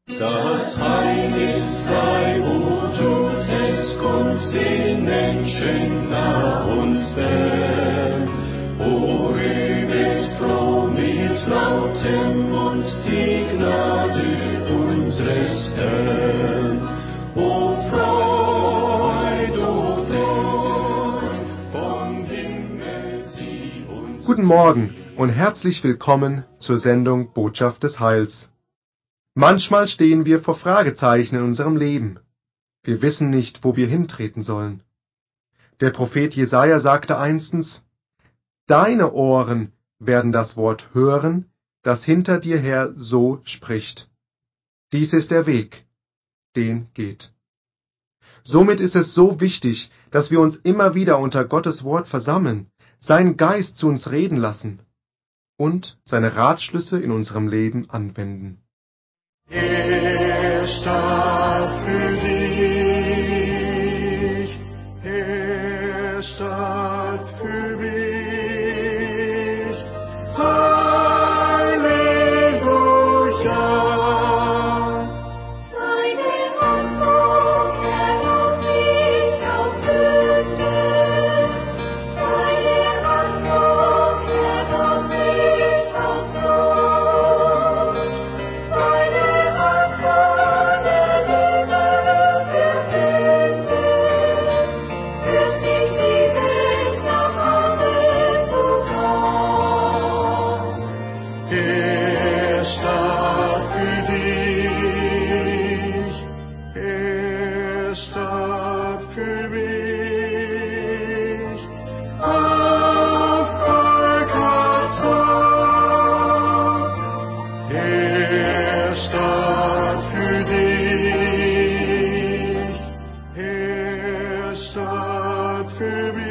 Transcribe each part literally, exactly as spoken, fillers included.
Das Heil ist frei, o tut es Gott den Menschen nah und fern. O rühmet froh mit lautem Mund die Gnade unseres Herrn. O Freud, o Freud, vom Himmel sie uns. Guten Morgen und herzlich willkommen zur Sendung Botschaft des Heils. Manchmal stehen wir vor Fragezeichen in unserem Leben. Wir wissen nicht, wo wir hintreten sollen. Der Prophet Jesaja sagte einstens: Deine Ohren werden das Wort hören, das hinter dir her so spricht. Dies ist der Weg, den geht. Somit ist es so wichtig, dass wir uns immer wieder unter Gottes Wort versammeln, seinen Geist zu uns reden lassen und seine Ratschlüsse in unserem Leben anwenden. Er starb für dich, er starb für mich. Halleluja. Seine Hand zog er aus mich aus Sünde, seine Hand zog er aus mich aus Furcht, seine Hand volle Liebe verhüllte, führt mich die Weg nach Hause zu Gott. Er starb für dich, er starb für mich. Auf Golgatha, er starb für dich, er starb für mich.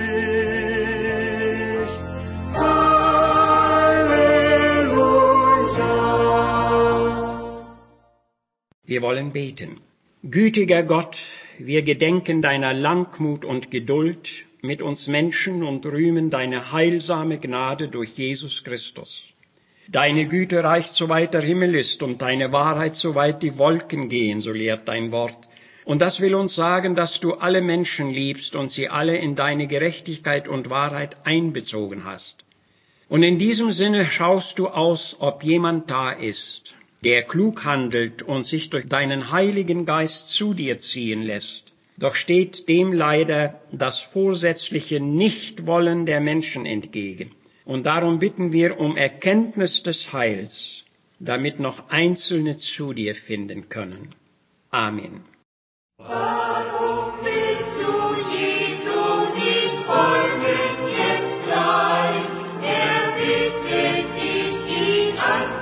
Halleluja. Wir wollen beten. Gütiger Gott, wir gedenken deiner Langmut und Geduld mit uns Menschen und rühmen deine heilsame Gnade durch Jesus Christus. Deine Güte reicht, soweit der Himmel ist, und deine Wahrheit, soweit die Wolken gehen, so lehrt dein Wort. Und das will uns sagen, dass du alle Menschen liebst und sie alle in deine Gerechtigkeit und Wahrheit einbezogen hast. Und in diesem Sinne schaust du aus, ob jemand da ist, der klug handelt und sich durch deinen Heiligen Geist zu dir ziehen lässt. Doch steht dem leider das vorsätzliche Nichtwollen der Menschen entgegen. Und darum bitten wir um Erkenntnis des Heils, damit noch Einzelne zu dir finden können. Amen. Warum willst du Jesu nicht folgen jetzt gleich? Er bittet dich, ihn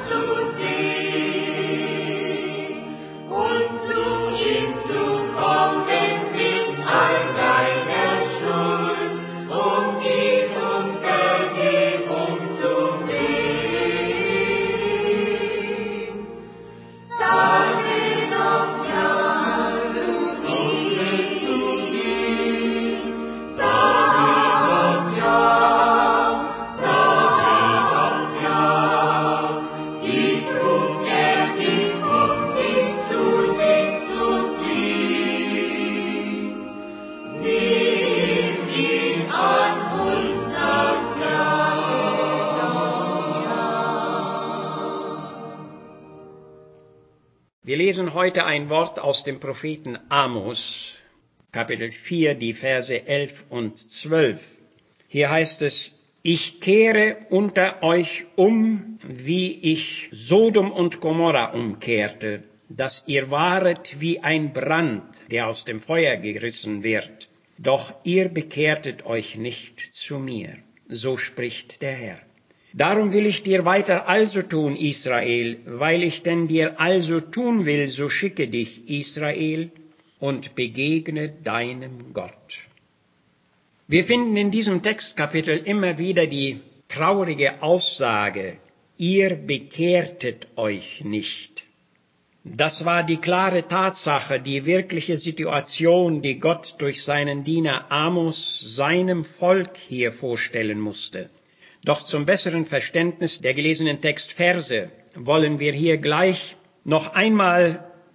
anzusehen und zu ihm zu kommen mit all deiner Schuld, um ihn um Vergebung zu bitten. Sage noch ja zu ihm, sage noch ja, sage noch ja. Dies ruft er dich, um dich zu sich zu ziehen. Nimm ihn an und sag ja. Wir lesen heute ein Wort aus dem Propheten Amos, Kapitel vier, die Verse elf und zwölf. Hier heißt es: Ich kehre unter euch um, wie ich Sodom und Gomorra umkehrte, dass ihr waret wie ein Brand, der aus dem Feuer gerissen wird. Doch ihr bekehrtet euch nicht zu mir, so spricht der Herr. Darum will ich dir weiter also tun, Israel, weil ich denn dir also tun will, so schicke dich, Israel, und begegne deinem Gott. Wir finden in diesem Textkapitel immer wieder die traurige Aussage: Ihr bekehrtet euch nicht. Das war die klare Tatsache, die wirkliche Situation, die Gott durch seinen Diener Amos seinem Volk hier vorstellen musste. Doch zum besseren Verständnis der gelesenen Textverse wollen wir hier gleich noch einmal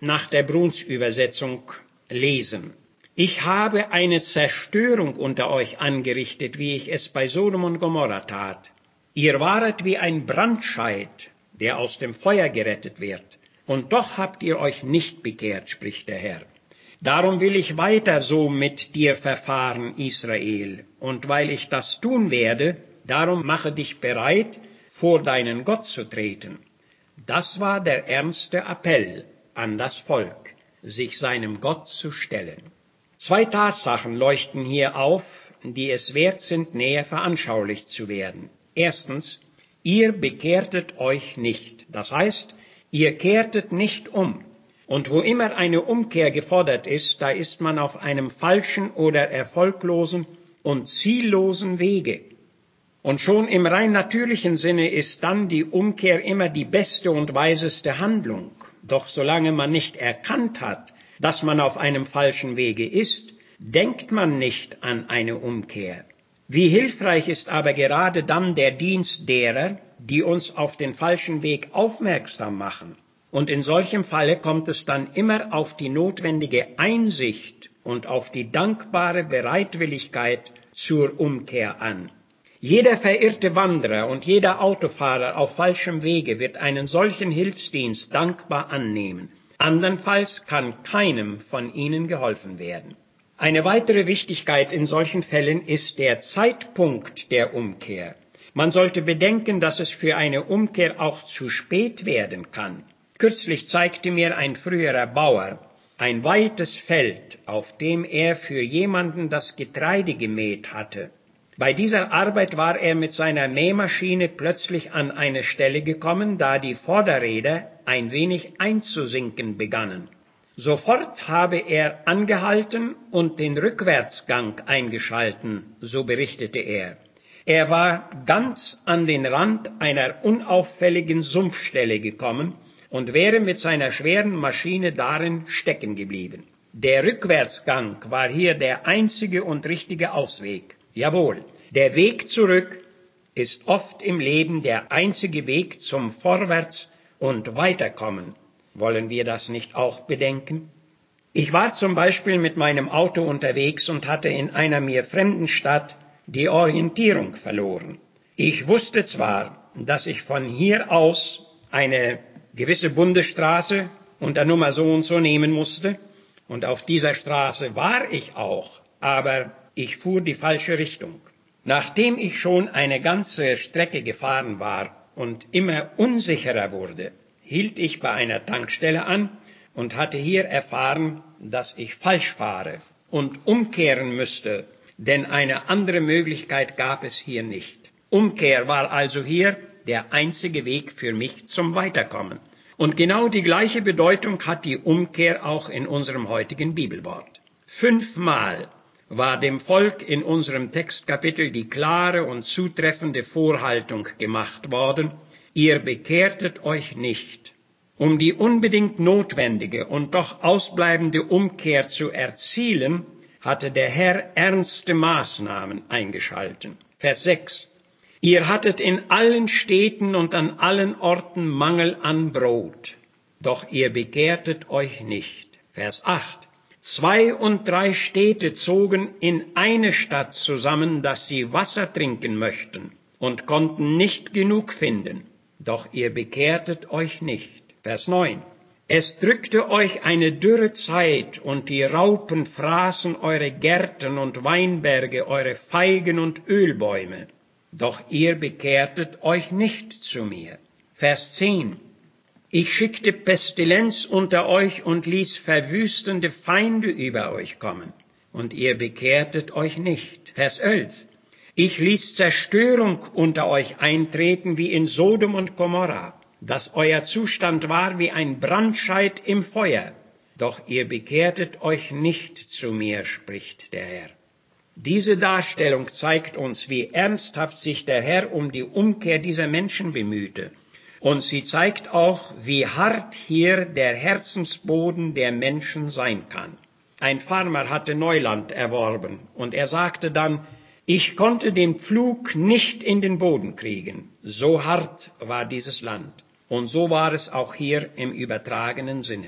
nach der Bruns-Übersetzung lesen. Ich habe eine Zerstörung unter euch angerichtet, wie ich es bei Sodom und Gomorra tat. Ihr waret wie ein Brandscheit, der aus dem Feuer gerettet wird. Und doch habt ihr euch nicht bekehrt, spricht der Herr. Darum will ich weiter so mit dir verfahren, Israel. Und weil ich das tun werde, darum mache dich bereit, vor deinen Gott zu treten. Das war der ernste Appell an das Volk, sich seinem Gott zu stellen. Zwei Tatsachen leuchten hier auf, die es wert sind, näher veranschaulicht zu werden. Erstens, ihr bekehrtet euch nicht. Das heißt, ihr kehrtet nicht um. Und wo immer eine Umkehr gefordert ist, da ist man auf einem falschen oder erfolglosen und ziellosen Wege. Und schon im rein natürlichen Sinne ist dann die Umkehr immer die beste und weiseste Handlung. Doch solange man nicht erkannt hat, dass man auf einem falschen Wege ist, denkt man nicht an eine Umkehr. Wie hilfreich ist aber gerade dann der Dienst derer, die uns auf den falschen Weg aufmerksam machen. Und in solchem Falle kommt es dann immer auf die notwendige Einsicht und auf die dankbare Bereitwilligkeit zur Umkehr an. Jeder verirrte Wanderer und jeder Autofahrer auf falschem Wege wird einen solchen Hilfsdienst dankbar annehmen. Andernfalls kann keinem von ihnen geholfen werden. Eine weitere Wichtigkeit in solchen Fällen ist der Zeitpunkt der Umkehr. Man sollte bedenken, dass es für eine Umkehr auch zu spät werden kann. Kürzlich zeigte mir ein früherer Bauer ein weites Feld, auf dem er für jemanden das Getreide gemäht hatte. Bei dieser Arbeit war er mit seiner Mähmaschine plötzlich an eine Stelle gekommen, da die Vorderräder ein wenig einzusinken begannen. Sofort habe er angehalten und den Rückwärtsgang eingeschalten, so berichtete er. Er war ganz an den Rand einer unauffälligen Sumpfstelle gekommen und wäre mit seiner schweren Maschine darin stecken geblieben. Der Rückwärtsgang war hier der einzige und richtige Ausweg. Jawohl, der Weg zurück ist oft im Leben der einzige Weg zum Vorwärts und Weiterkommen. Wollen wir das nicht auch bedenken? Ich war zum Beispiel mit meinem Auto unterwegs und hatte in einer mir fremden Stadt die Orientierung verloren. Ich wusste zwar, dass ich von hier aus eine gewisse Bundesstraße unter Nummer so und so nehmen musste, und auf dieser Straße war ich auch, aber ich fuhr die falsche Richtung. Nachdem ich schon eine ganze Strecke gefahren war und immer unsicherer wurde, hielt ich bei einer Tankstelle an und hatte hier erfahren, dass ich falsch fahre und umkehren müsste, denn eine andere Möglichkeit gab es hier nicht. Umkehr war also hier der einzige Weg für mich zum Weiterkommen. Und genau die gleiche Bedeutung hat die Umkehr auch in unserem heutigen Bibelwort. Fünfmal war dem Volk in unserem Textkapitel die klare und zutreffende Vorhaltung gemacht worden: Ihr bekehrtet euch nicht. Um die unbedingt notwendige und doch ausbleibende Umkehr zu erzielen, hatte der Herr ernste Maßnahmen eingeschalten. Vers sechs. Ihr hattet in allen Städten und an allen Orten Mangel an Brot, doch ihr bekehrtet euch nicht. Vers acht. Zwei und drei Städte zogen in eine Stadt zusammen, dass sie Wasser trinken möchten, und konnten nicht genug finden, doch ihr bekehrtet euch nicht. Vers neun. Es drückte euch eine dürre Zeit, und die Raupen fraßen eure Gärten und Weinberge, eure Feigen und Ölbäume, doch ihr bekehrtet euch nicht zu mir. Vers zehn. Ich schickte Pestilenz unter euch und ließ verwüstende Feinde über euch kommen, und ihr bekehrtet euch nicht. Vers elf. Ich ließ Zerstörung unter euch eintreten wie in Sodom und Gomorra, dass euer Zustand war wie ein Brandscheit im Feuer, doch ihr bekehrtet euch nicht zu mir, spricht der Herr. Diese Darstellung zeigt uns, wie ernsthaft sich der Herr um die Umkehr dieser Menschen bemühte. Und sie zeigt auch, wie hart hier der Herzensboden der Menschen sein kann. Ein Farmer hatte Neuland erworben, und er sagte dann: Ich konnte den Pflug nicht in den Boden kriegen, so hart war dieses Land. Und so war es auch hier im übertragenen Sinne.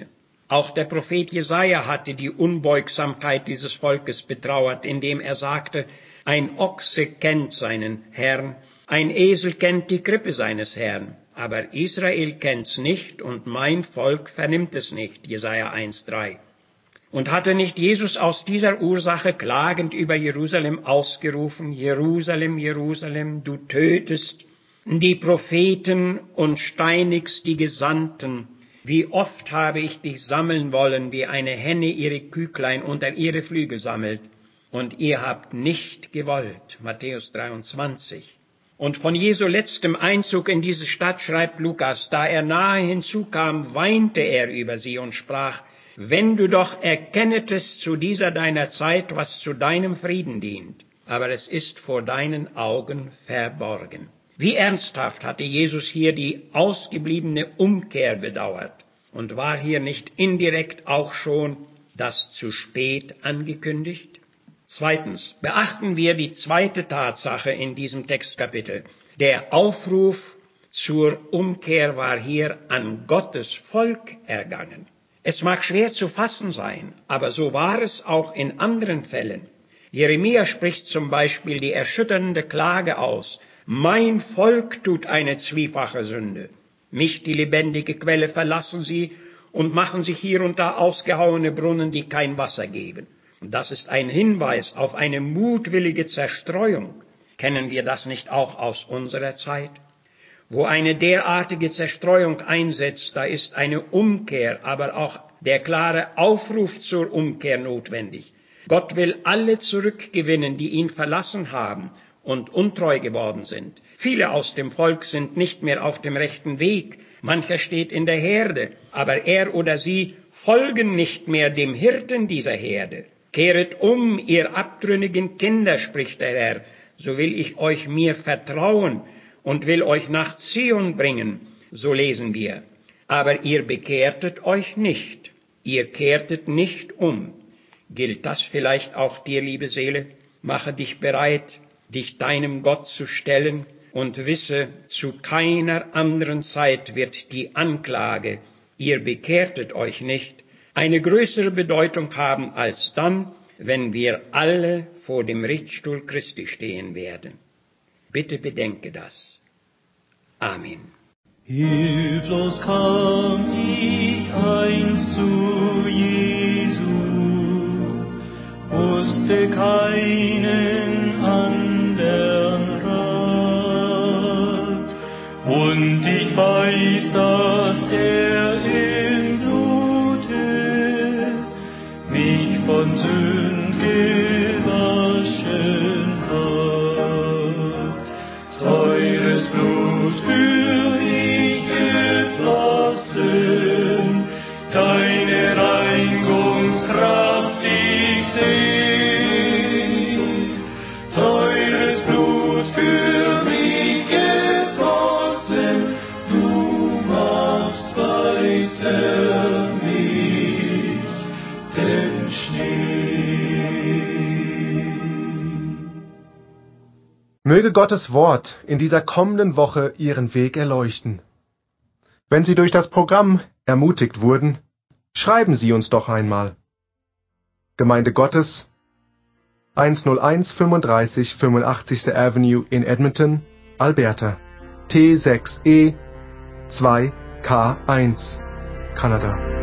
Auch der Prophet Jesaja hatte die Unbeugsamkeit dieses Volkes betrauert, indem er sagte, ein Ochse kennt seinen Herrn, ein Esel kennt die Krippe seines Herrn, aber Israel kennt's nicht und mein Volk vernimmt es nicht, Jesaja eins drei. Und hatte nicht Jesus aus dieser Ursache klagend über Jerusalem ausgerufen, Jerusalem, Jerusalem, du tötest die Propheten und steinigst die Gesandten. Wie oft habe ich dich sammeln wollen, wie eine Henne ihre Küchlein unter ihre Flügel sammelt, und ihr habt nicht gewollt. Matthäus dreiundzwanzig. Und von Jesu letztem Einzug in diese Stadt schreibt Lukas, da er nahe hinzukam, weinte er über sie und sprach, wenn du doch erkennetest zu dieser deiner Zeit, was zu deinem Frieden dient, aber es ist vor deinen Augen verborgen. Wie ernsthaft hatte Jesus hier die ausgebliebene Umkehr bedauert und war hier nicht indirekt auch schon das zu spät angekündigt? Zweitens, beachten wir die zweite Tatsache in diesem Textkapitel. Der Aufruf zur Umkehr war hier an Gottes Volk ergangen. Es mag schwer zu fassen sein, aber so war es auch in anderen Fällen. Jeremia spricht zum Beispiel die erschütternde Klage aus, mein Volk tut eine zwiefache Sünde. Mich, die lebendige Quelle, verlassen sie und machen sich hier und da ausgehauene Brunnen, die kein Wasser geben. Und das ist ein Hinweis auf eine mutwillige Zerstreuung. Kennen wir das nicht auch aus unserer Zeit? Wo eine derartige Zerstreuung einsetzt, da ist eine Umkehr, aber auch der klare Aufruf zur Umkehr notwendig. Gott will alle zurückgewinnen, die ihn verlassen haben und untreu geworden sind. Viele aus dem Volk sind nicht mehr auf dem rechten Weg. Mancher steht in der Herde, aber er oder sie folgen nicht mehr dem Hirten dieser Herde. Kehret um, ihr abtrünnigen Kinder, spricht der Herr, so will ich euch mir vertrauen und will euch nach Zion bringen, so lesen wir. Aber ihr bekehrtet euch nicht, ihr kehrtet nicht um. Gilt das vielleicht auch dir, liebe Seele? Mache dich bereit, dich deinem Gott zu stellen und wisse, zu keiner anderen Zeit wird die Anklage, ihr bekehrtet euch nicht, eine größere Bedeutung haben als dann, wenn wir alle vor dem Richtstuhl Christi stehen werden. Bitte bedenke das. Amen. Hilflos kam ich einst zu Jesu, wusste keinen anderen Rat, und ich weiß, dass er im Blute mich von Sünd gewaschen hat. Teures Blut für ich geflossen, deine Reinigungskraft ich seh. Teures Blut für mich geflossen, du machst weißer mich denn Schnee. Möge Gottes Wort in dieser kommenden Woche Ihren Weg erleuchten. Wenn Sie durch das Programm ermutigt wurden, schreiben Sie uns doch einmal. Gemeinde Gottes, hunderteins fünfunddreißig fünfundachtzigste Avenue in Edmonton, Alberta, T sechs E zwei K eins, Kanada.